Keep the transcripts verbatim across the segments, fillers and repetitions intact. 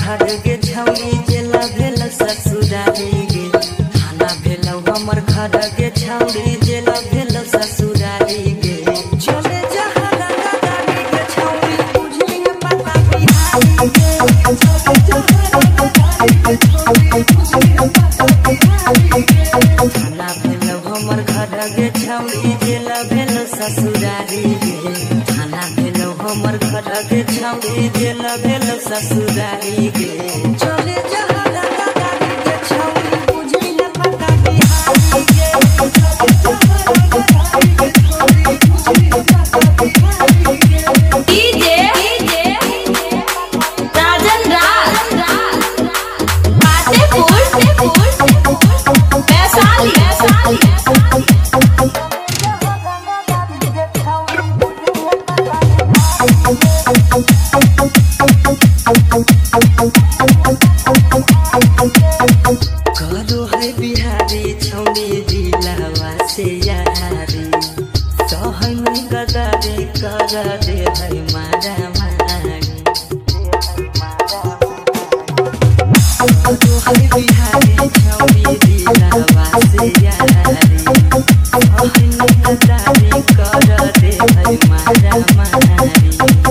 घर के छौरी जेला भेल ससुरारी गे थाना भेल हमर घर के छौरी जेला भेल ससुरारी गे चले जहाँ दादारी के छौरी बुझली पता बिहारी गे चले जहाँ दादारी के छौरी बुझली पता बिहारी गे थाना भेल हमर घर के छौरी जेला भेल ससुरारी गे थाना भेल हमर घर के छौरी जेला भेल ससुरारी गे चले जहाँ दादारी के छौरी बुझली पता बिहारी गे चले जहाँ दादारी के छौरी बुझली पता बिहारी गे डीजे राजन राज फतेहपुर वैशाली करो है बिहारी छौरी जिलावा से यारी सहन गदारी कर दे है मारा मारी करो है बिहारी छौरी जिलावा से यारी सहन गदारी कर दे है मारा मारी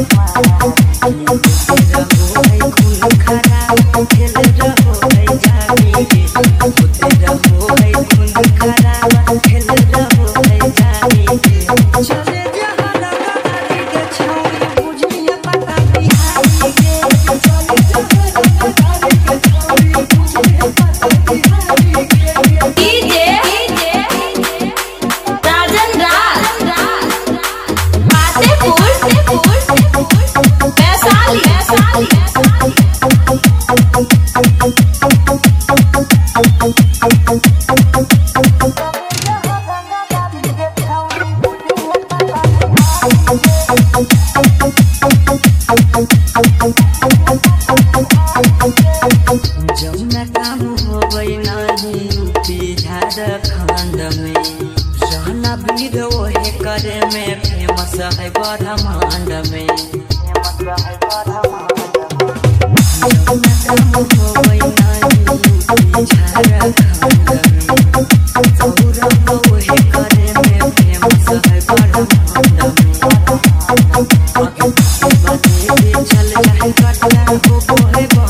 रहो है खून खराब खेल रहो है जानी गे होते रहो है खून खराब खेल रहो है जानी गे चले जहाँ दादारी के छौरी बुझली पता बिहारी गे चले जहाँ दादारी के छौरी बुझली पता बिहारी गे डीजे राजन राज फतेहपुर वैशाली जौना काम होबै नहीं यूपी झारखंड में रहना वीर ओहे करे में फेमस है ब्रह्मांड में जौना काम होबै नहीं यूपी झारखंड में सौरभ ओहे करे में फेमस है ब्रह्मांड में चल जाए कटना हो है